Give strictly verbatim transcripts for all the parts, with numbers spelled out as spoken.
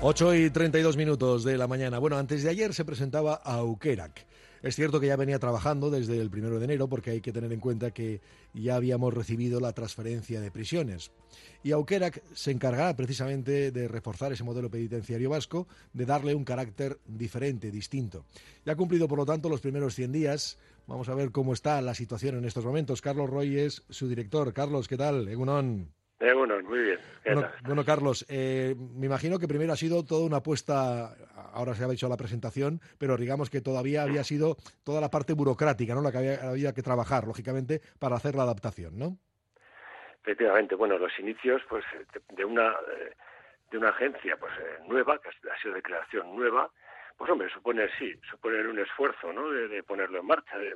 ocho y treinta y dos minutos de la mañana. Bueno, antes de ayer se presentaba Aukerak. Es cierto que ya venía trabajando desde el primero de enero, porque hay que tener en cuenta que ya habíamos recibido la transferencia de prisiones. Y Aukerak se encargará precisamente de reforzar ese modelo penitenciario vasco, de darle un carácter diferente, distinto. Ya ha cumplido, por lo tanto, los primeros cien días. Vamos a ver cómo está la situación en estos momentos. Carlos Roy es su director. Carlos, ¿qué tal? Egunon. Eh, bueno, muy bien. Bueno, bueno, Carlos, eh, me imagino que primero ha sido toda una apuesta, ahora se ha hecho la presentación, pero digamos que todavía había sido toda la parte burocrática, ¿no? La que había, había que trabajar, lógicamente, para hacer la adaptación, ¿no? Efectivamente, bueno, los inicios, pues, de una de una agencia, pues, nueva, que ha sido de creación nueva, pues, hombre, supone, sí, supone un esfuerzo, ¿no?, de, de ponerlo en marcha, de, de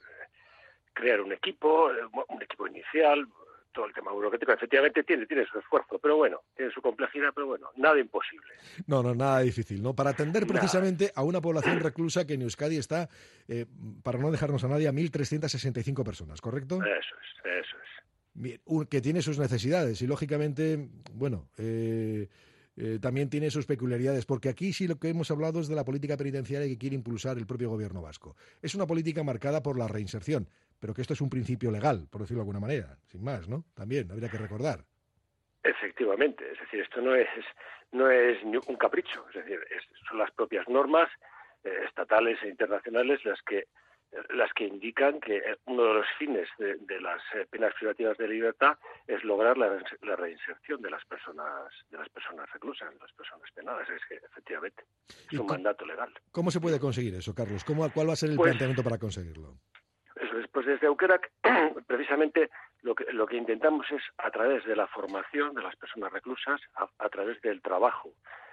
crear un equipo, un equipo inicial, todo el tema burocrático, efectivamente tiene, tiene su esfuerzo, pero bueno, tiene su complejidad, pero bueno, nada imposible. No, no, nada difícil, ¿no? Para atender precisamente nada. a una población reclusa que en Euskadi está, eh, para no dejarnos a nadie, a mil trescientas sesenta y cinco personas, ¿correcto? Eso es, eso es. Bien, que tiene sus necesidades y, lógicamente, bueno, eh, eh, también tiene sus peculiaridades, porque aquí sí lo que hemos hablado es de la política penitenciaria que quiere impulsar el propio gobierno vasco. Es una política marcada por la reinserción, pero que esto es un principio legal, por decirlo de alguna manera, sin más, ¿no? También habría que recordar. Efectivamente, es decir, esto no es no es un capricho, es decir, es, son las propias normas eh, estatales e internacionales las que las que indican que uno de los fines de, de las penas privativas de libertad es lograr la, la reinserción de las personas de las personas reclusas, de las personas penadas. Es que efectivamente es un mandato legal. ¿Cómo se puede conseguir eso, Carlos? ¿Cómo, ¿Cuál va a ser el pues, planteamiento para conseguirlo? Eso es, pues desde Aukerak, precisamente lo que lo que intentamos es, a través de la formación de las personas reclusas, a, a través del trabajo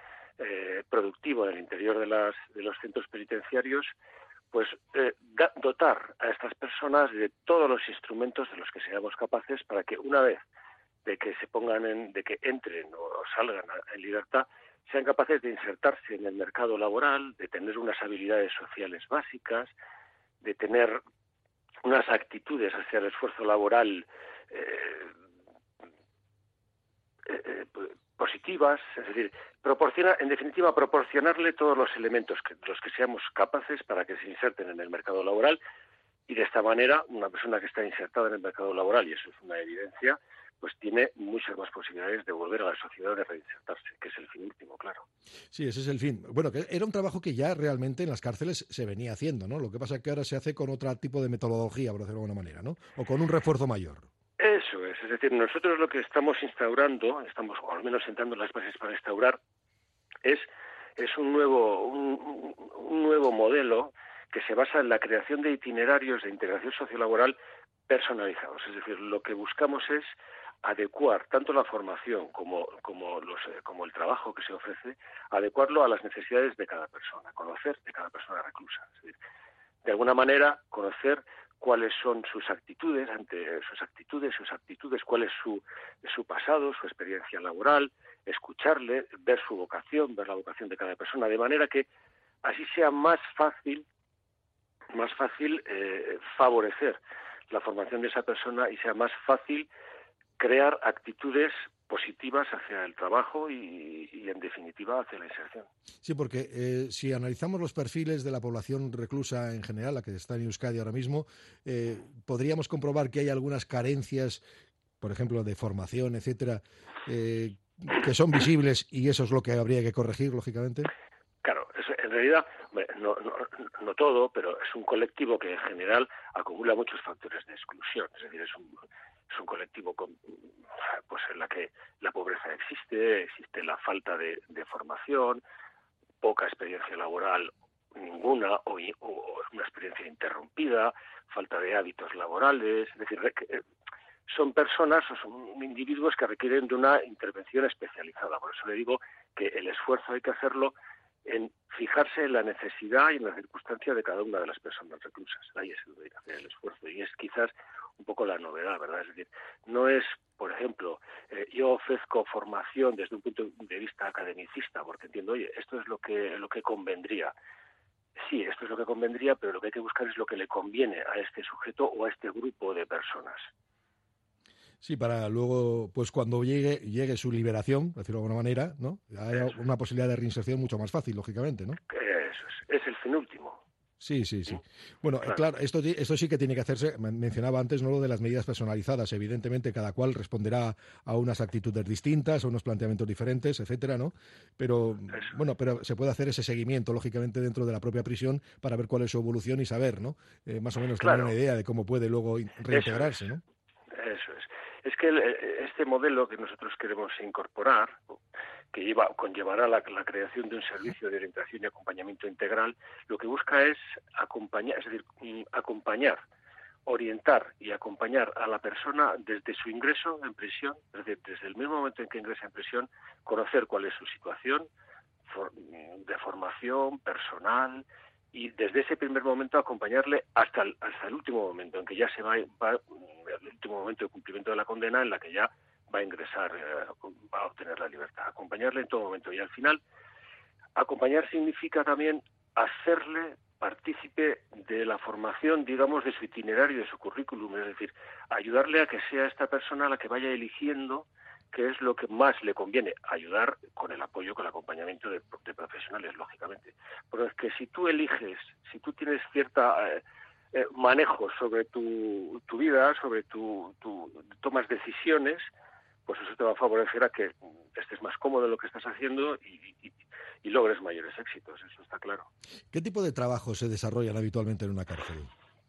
eh, productivo en el interior de las de los centros penitenciarios, pues eh, da, dotar a estas personas de todos los instrumentos de los que seamos capaces para que una vez de que se pongan en, de que entren o, o salgan a, en libertad, sean capaces de insertarse en el mercado laboral, de tener unas habilidades sociales básicas, de tener unas actitudes hacia el esfuerzo laboral eh, eh, positivas, es decir, proporciona, en definitiva, proporcionarle todos los elementos que los que seamos capaces para que se inserten en el mercado laboral, y de esta manera una persona que está insertada en el mercado laboral, y eso es una evidencia, pues tiene muchas más posibilidades de volver a la sociedad, de reinsertarse, que es el fin último, claro. Sí, ese es el fin. Bueno, que era un trabajo que ya realmente en las cárceles se venía haciendo, ¿no? Lo que pasa es que ahora se hace con otro tipo de metodología, por decirlo de alguna manera, ¿no? O con un refuerzo mayor. Eso es, es decir, nosotros lo que estamos instaurando, estamos o al menos sentando las bases para instaurar, es, es un nuevo, un, un nuevo modelo que se basa en la creación de itinerarios de integración sociolaboral personalizados. Es decir, lo que buscamos es adecuar tanto la formación como, como, los, como el trabajo que se ofrece, adecuarlo a las necesidades de cada persona, conocer de cada persona reclusa. Es decir, de alguna manera, conocer cuáles son sus actitudes, ante sus actitudes, sus aptitudes, cuál es su, su pasado, su experiencia laboral, escucharle, ver su vocación, ver la vocación de cada persona, de manera que así sea más fácil, más fácil eh, favorecer la formación de esa persona y sea más fácil crear actitudes positivas hacia el trabajo y, y en definitiva, hacia la inserción. Sí, porque eh, si analizamos los perfiles de la población reclusa en general, la que está en Euskadi ahora mismo, eh, podríamos comprobar que hay algunas carencias, por ejemplo, de formación, etcétera, eh, que son visibles, y eso es lo que habría que corregir, lógicamente. Claro, eso, en realidad, no, no, no todo, pero es un colectivo que en general acumula muchos factores de exclusión. Es decir, es un, es un colectivo con, pues en la que la pobreza existe, existe la falta de, de formación, poca experiencia laboral, ninguna, o, o una experiencia interrumpida, falta de hábitos laborales. Es decir, son personas o son individuos que requieren de una intervención especializada. Por eso le digo que el esfuerzo hay que hacerlo en fijarse en la necesidad y en la circunstancia de cada una de las personas reclusas. Ahí es donde hay que hacer el esfuerzo, y es quizás un poco la novedad, ¿verdad? Es decir, no es, por ejemplo, eh, yo ofrezco formación desde un punto de vista academicista, porque entiendo, oye, esto es lo que lo que convendría. Sí, esto es lo que convendría, pero lo que hay que buscar es lo que le conviene a este sujeto o a este grupo de personas. Sí, para luego, pues cuando llegue llegue su liberación, decirlo de alguna manera, ¿no? Haya Eso una posibilidad de reinserción mucho más fácil, lógicamente, ¿no? es, eso es, es el fin último. Sí, sí, sí. ¿Mm? Bueno, eh, Claro, claro, esto, ti- esto sí que tiene que hacerse, men- mencionaba antes, ¿no? Lo de las medidas personalizadas. Evidentemente, cada cual responderá a unas actitudes distintas, a unos planteamientos diferentes, etcétera, ¿no? Pero, eso bueno, pero se puede hacer ese seguimiento, lógicamente, dentro de la propia prisión para ver cuál es su evolución y saber, ¿no? Eh, más o menos tener una claro, idea de cómo puede luego in- eso es, reintegrarse, ¿no? eso es. Es que el- eh, este modelo que nosotros queremos incorporar, que lleva, conllevará la, la creación de un servicio de orientación y acompañamiento integral, lo que busca es acompañar, es decir, mm, acompañar, orientar y acompañar a la persona desde su ingreso en prisión, es decir, desde el mismo momento en que ingresa en prisión, conocer cuál es su situación for, de formación personal y desde ese primer momento acompañarle hasta el, hasta el último momento en que ya se va, va el último momento de cumplimiento de la condena en la que ya va a ingresar, eh, va a obtener la libertad, acompañarle en todo momento y al final acompañar significa también hacerle partícipe de la formación, digamos, de su itinerario, de su currículum, es decir, ayudarle a que sea esta persona la que vaya eligiendo qué es lo que más le conviene, ayudar con el apoyo, con el acompañamiento de, de profesionales, lógicamente. Porque es que si tú eliges, si tú tienes cierta eh, eh, manejo sobre tu, tu vida, sobre tu, tu tomas decisiones, pues eso te va a favorecer a que estés más cómodo en lo que estás haciendo y, y, y logres mayores éxitos, eso está claro. ¿Qué tipo de trabajos se desarrollan habitualmente en una cárcel?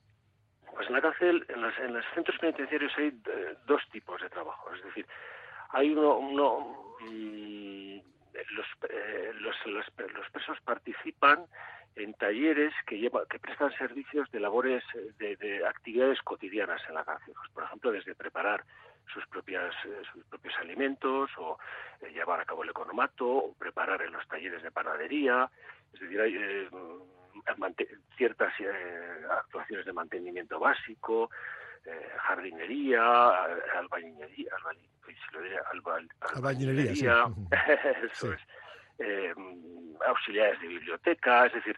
Pues en la cárcel, en, las, en los centros penitenciarios hay eh, dos tipos de trabajo, es decir, hay uno, uno mmm, los, eh, los, los, los presos participan en talleres que lleva, que prestan servicios de labores, de, de actividades cotidianas en la cárcel, pues, por ejemplo, desde preparar sus propias eh, sus propios alimentos o eh, llevar a cabo el economato o preparar en los talleres de panadería, es decir, hay eh, ciertas eh, actuaciones de mantenimiento básico, eh, jardinería, albañilería, albañilería, Albañilería, sí. albañilería eso Sí. es, eh, auxiliares de biblioteca, es decir,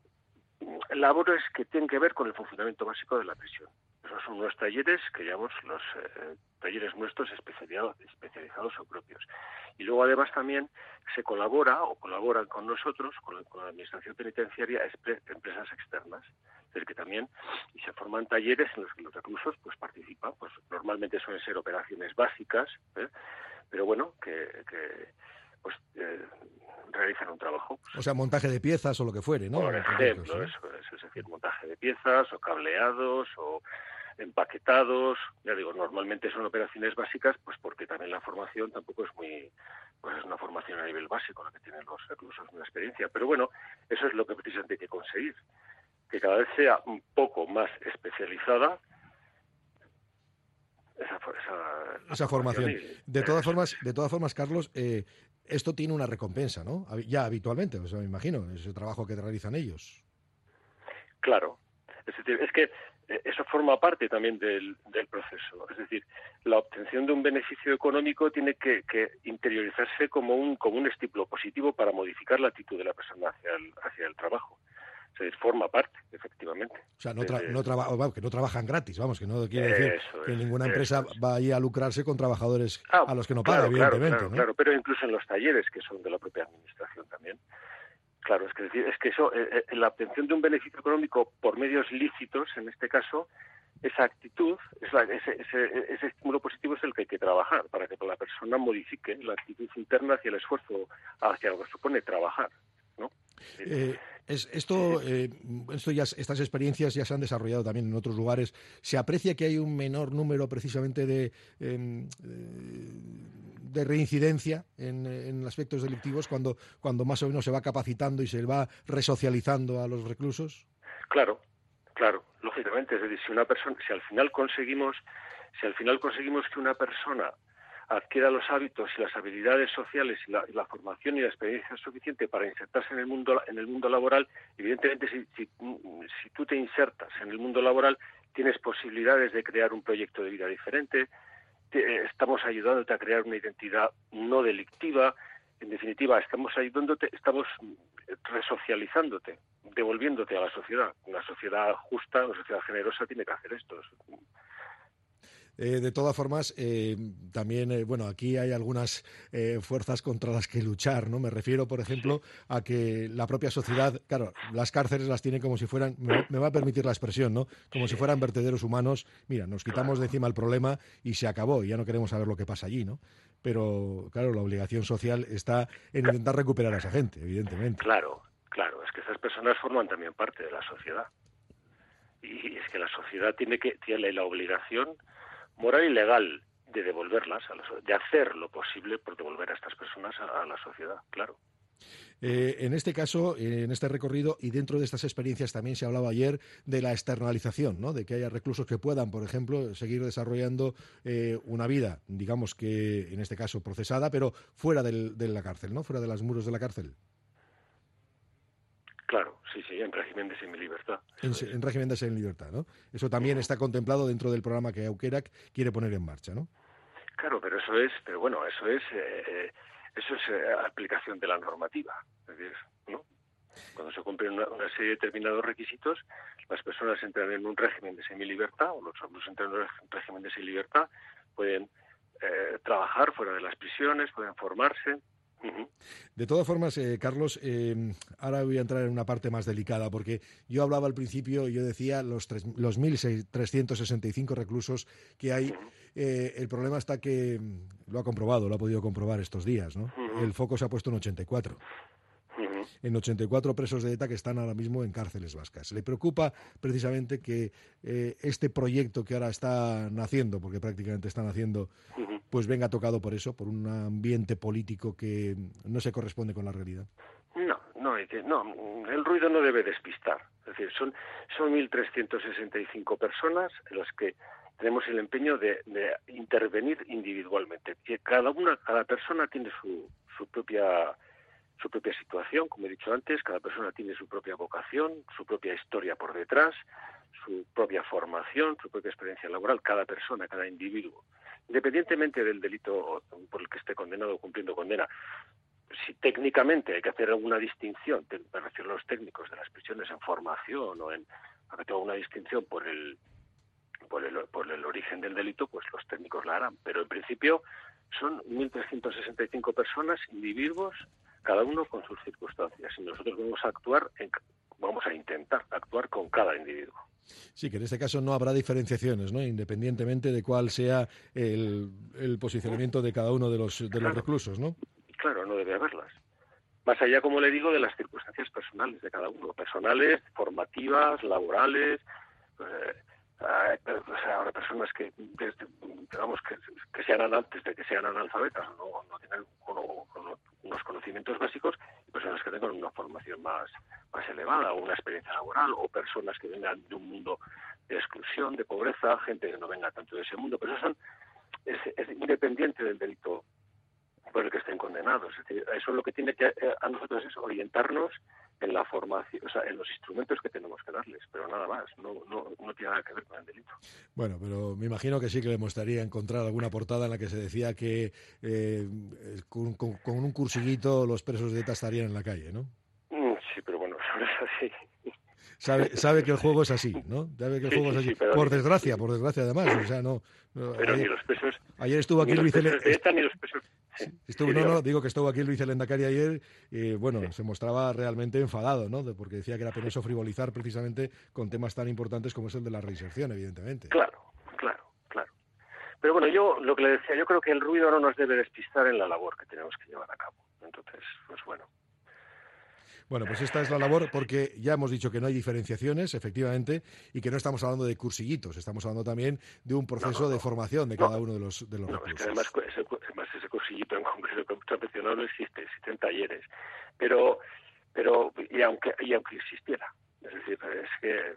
labores que tienen que ver con el funcionamiento básico de la prisión. Esos son unos talleres que llamamos los eh, talleres nuestros especializados, especializados o propios. Y luego además también se colabora o colaboran con nosotros, con la, con la administración penitenciaria, empresas externas. Es decir, que también y se forman talleres en los que los reclusos pues participan. Pues normalmente suelen ser operaciones básicas, ¿eh? Pero bueno, que, que pues eh, realizan un trabajo. O sea, montaje de piezas o lo que fuere, ¿no? Por En cualquier caso, ejemplo, ¿no? eso es, es decir, montaje de piezas o cableados o empaquetados, ya digo, normalmente son operaciones básicas, pues porque también la formación tampoco es muy, pues es una formación a nivel básico la que tienen los reclusos, una experiencia, pero bueno, eso es lo que precisamente hay que conseguir, que cada vez sea un poco más especializada esa, esa, Esa formación. formación. Y, De todas eso formas, es. de todas formas, Carlos, eh, esto tiene una recompensa, ¿no? Ya habitualmente, o sea, me imagino, ese trabajo que realizan ellos. Claro, es decir, es que eso forma parte también del, del proceso. Es decir, la obtención de un beneficio económico tiene que, que interiorizarse como un, como un estímulo positivo para modificar la actitud de la persona hacia el, hacia el trabajo. Es decir, forma parte, efectivamente. O sea, no, tra Desde no el... traba vamos, que no trabajan gratis, vamos, que no quiere decir Eso que es, ninguna eso empresa es. va ahí a lucrarse con trabajadores Ah, a los que no paga, claro, claro, evidentemente, claro, ¿no? claro, pero incluso en los talleres que son de la propia administración también. Claro, es que, es que eso, eh, la obtención de un beneficio económico por medios lícitos, en este caso, esa actitud, es la, ese, ese, ese estímulo positivo es el que hay que trabajar para que la persona modifique la actitud interna hacia el esfuerzo, hacia lo que supone trabajar, ¿no? Eh, es, esto, eh, esto ya, estas experiencias ya se han desarrollado también en otros lugares. ¿Se aprecia que hay un menor número precisamente de, eh, de reincidencia en, en aspectos delictivos cuando, cuando más o menos se va capacitando y se va resocializando a los reclusos? Claro, claro, lógicamente. Es decir, si una persona, si al final conseguimos, si al final conseguimos que una persona adquiera los hábitos y las habilidades sociales y la, y la formación y la experiencia suficiente para insertarse en el mundo en el mundo laboral, evidentemente si, si, si tú te insertas en el mundo laboral tienes posibilidades de crear un proyecto de vida diferente, te, estamos ayudándote a crear una identidad no delictiva, en definitiva estamos ayudándote, estamos resocializándote, devolviéndote a la sociedad. Una sociedad justa, una sociedad generosa tiene que hacer esto. Eh, de todas formas, eh, también, eh, bueno, aquí hay algunas eh, fuerzas contra las que luchar, ¿no? Me refiero, por ejemplo, Sí. a que la propia sociedad, claro, las cárceles las tiene como si fueran, me va, me va a permitir la expresión, ¿no? Como si Sí, fueran vertederos humanos. Mira, nos quitamos de claro, encima el problema y se acabó, y ya no queremos saber lo que pasa allí, ¿no? Pero, claro, la obligación social está en Ca- intentar recuperar a esa gente, evidentemente. claro, claro. Es que esas personas forman también parte de la sociedad. Y es que la sociedad tiene que tiene la obligación moral y legal de devolverlas, a la, de hacer lo posible por devolver a estas personas a, a la sociedad, claro. Eh, en este caso, eh, en este recorrido y dentro de estas experiencias también se hablaba ayer de la externalización, ¿no? De que haya reclusos que puedan, por ejemplo, seguir desarrollando eh, una vida, digamos que en este caso procesada, pero fuera del, de la cárcel, ¿no? Fuera de los muros de la cárcel, Claro, sí, sí, en régimen de semilibertad, en, eso es. en régimen de semi-libertad, ¿no? Eso también Uh-huh. está contemplado dentro del programa que Aukerak quiere poner en marcha, ¿no? Claro, pero eso es, pero bueno, eso es, eh, eh, eso es eh, aplicación de la normativa, es decir, ¿no? Cuando se cumplen una, una serie de determinados requisitos, las personas entran en un régimen de semilibertad, o los hombres entran en un régimen de semilibertad, pueden eh, trabajar fuera de las prisiones, pueden formarse. Uh-huh. De todas formas, eh, Carlos, eh, ahora voy a entrar en una parte más delicada, porque yo hablaba al principio, yo decía los, tres, los mil trescientos sesenta y cinco reclusos que hay. Uh-huh. Eh, el problema está que, lo ha comprobado, lo ha podido comprobar estos días, ¿no? Uh-huh. El foco se ha puesto en ochenta y cuatro. Uh-huh. En ochenta y cuatro presos de ETA que están ahora mismo en cárceles vascas. Le preocupa precisamente que eh, este proyecto que ahora está naciendo, porque prácticamente está naciendo, Uh-huh. pues venga tocado por eso, por un ambiente político que no se corresponde con la realidad. No, no, no, el ruido no debe despistar. Es decir, son, son mil trescientas sesenta y cinco personas en las que tenemos el empeño de, de intervenir individualmente. Y cada una, cada persona tiene su, su propia su propia situación, como he dicho antes, cada persona tiene su propia vocación, su propia historia por detrás, su propia formación, su propia experiencia laboral, cada persona, cada individuo, independientemente del delito por el que esté condenado o cumpliendo condena. Si técnicamente hay que hacer alguna distinción, me refiero a los técnicos de las prisiones en formación o en que tenga una distinción por el, por el por el origen del delito, pues los técnicos la harán. Pero en principio son mil trescientas sesenta y cinco personas, individuos, cada uno con sus circunstancias. Y nosotros vamos a actuar, en, vamos a intentar actuar con cada individuo. Sí, que en este caso no habrá diferenciaciones, ¿no? Independientemente de cuál sea el, el posicionamiento de cada uno de los, de los Claro, reclusos, ¿no? claro, no debe haberlas. Más allá, como le digo, de las circunstancias personales de cada uno, personales, formativas, laborales. Eh, o sea, habrá personas que, desde, digamos, que, que sean antes de que sean analfabetas, no, no tienen uno, uno, unos conocimientos básicos, y personas que tengan una formación más, más elevada, o una experiencia laboral, o personas que vengan de un mundo de exclusión, de pobreza, gente que no venga tanto de ese mundo, pero eso son, es, es independiente del delito por el que estén condenados. Es decir, eso es lo que tiene que a nosotros es orientarnos en la formación, o sea, en los instrumentos que tenemos que darles, pero nada más, no, no, no tiene nada que ver con el delito. Bueno, pero me imagino que sí que le mostraría encontrar alguna portada en la que se decía que eh, con, con, con un cursillito los presos de ETA estarían en la calle, ¿no? Mm, sí, pero bueno, eso es así. Sabe, sabe que el juego es así, ¿no? Sabe que el Sí, juego sí, es así. sí, pero Por ni, desgracia, sí, por desgracia además. O sea, no. no pero ni ayer, los presos, ayer estuvo aquí ni el los vice. presos de ETA, ni los presos. Sí, Estuvo, sí, no, no, dígame. digo que estuvo aquí el vicelendacari ayer y bueno, Sí, se mostraba realmente enfadado, ¿no? De, porque decía que era sí. penoso frivolizar precisamente con temas tan importantes como es el de la reinserción, evidentemente. Claro, claro, claro. Pero bueno, yo lo que le decía, yo creo que el ruido no nos debe despistar en la labor que tenemos que llevar a cabo. Entonces, pues bueno. Bueno, pues esta es la labor porque ya hemos dicho que no hay diferenciaciones, efectivamente, y que no estamos hablando de cursillitos, estamos hablando también de un No, no, proceso de no. formación de No, cada uno de los, de los no, es que además reclusos. ese, además ese cursillito en concreto que usted ha mencionado no existe, existen talleres. Pero, pero y aunque y aunque existiera, es decir, es que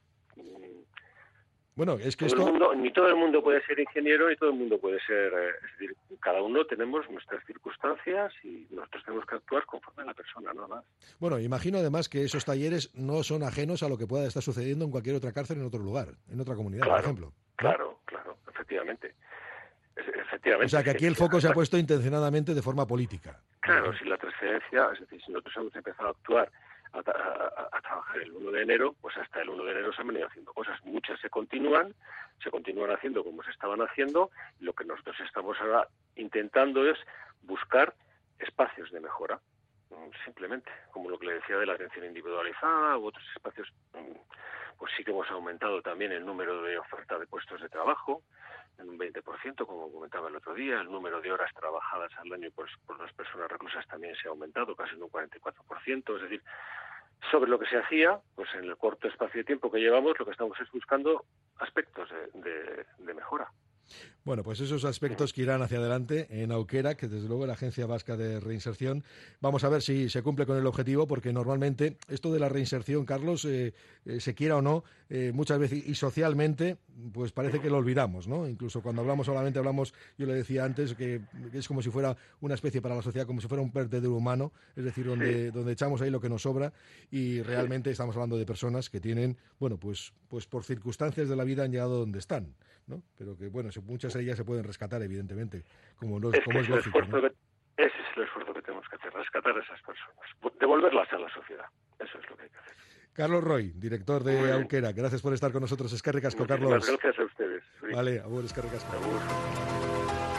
mm, Bueno, es que todo el esto, mundo, ni todo el mundo puede ser ingeniero, ni todo el mundo puede ser, eh, es decir, cada uno tenemos nuestras circunstancias y nosotros tenemos que actuar conforme a la persona, nada más. bueno, imagino además que esos talleres no son ajenos a lo que pueda estar sucediendo en cualquier otra cárcel en otro lugar, en otra comunidad, por Claro, ejemplo, ¿no? claro, claro, efectivamente. Es- O efectivamente, sea, es que que aquí el si foco se ha hasta, puesto intencionadamente de forma política, por claro, ejemplo. si la transferencia, es decir, si nosotros hemos empezado a actuar, a, a- a trabajar el uno de enero, pues hasta el uno de enero se han venido haciendo cosas. Muchas se continúan, se continúan haciendo como se estaban haciendo. Lo que nosotros estamos ahora intentando es buscar espacios de mejora, simplemente, como lo que le decía de la atención individualizada u otros espacios. Pues sí que hemos aumentado también el número de oferta de puestos de trabajo en un veinte por ciento, como comentaba el otro día. El número de horas trabajadas al año pues, por las personas reclusas también se ha aumentado casi en un cuarenta y cuatro por ciento. Es decir, sobre lo que se hacía, pues en el corto espacio de tiempo que llevamos, lo que estamos es buscando aspectos de, de, de mejora. Bueno, pues esos aspectos que irán hacia adelante en Aukerak, que desde luego la Agencia Vasca de Reinserción, vamos a ver si se cumple con el objetivo, porque normalmente esto de la reinserción, Carlos, eh, eh, se quiera o no, eh, muchas veces y socialmente, pues parece que lo olvidamos, ¿no? Incluso cuando hablamos solamente hablamos, yo le decía antes, que es como si fuera una especie para la sociedad, como si fuera un vertedero humano, es decir, donde, sí. donde echamos ahí lo que nos sobra, y realmente estamos hablando de personas que tienen, bueno, pues, pues por circunstancias de la vida han llegado donde están, ¿no? Pero que, bueno, muchas de ellas se pueden rescatar, evidentemente, como, no, es, como es, es lógico, ¿no? que, ese es el esfuerzo que tenemos que hacer, rescatar a esas personas, devolverlas a la sociedad. Eso es lo que hay que hacer. Carlos Roy, director de Aukerak, gracias por estar con nosotros. Eskerrik asko, Carlos. Gracias a ustedes. Vale, agur, eskerrik asko. Agur.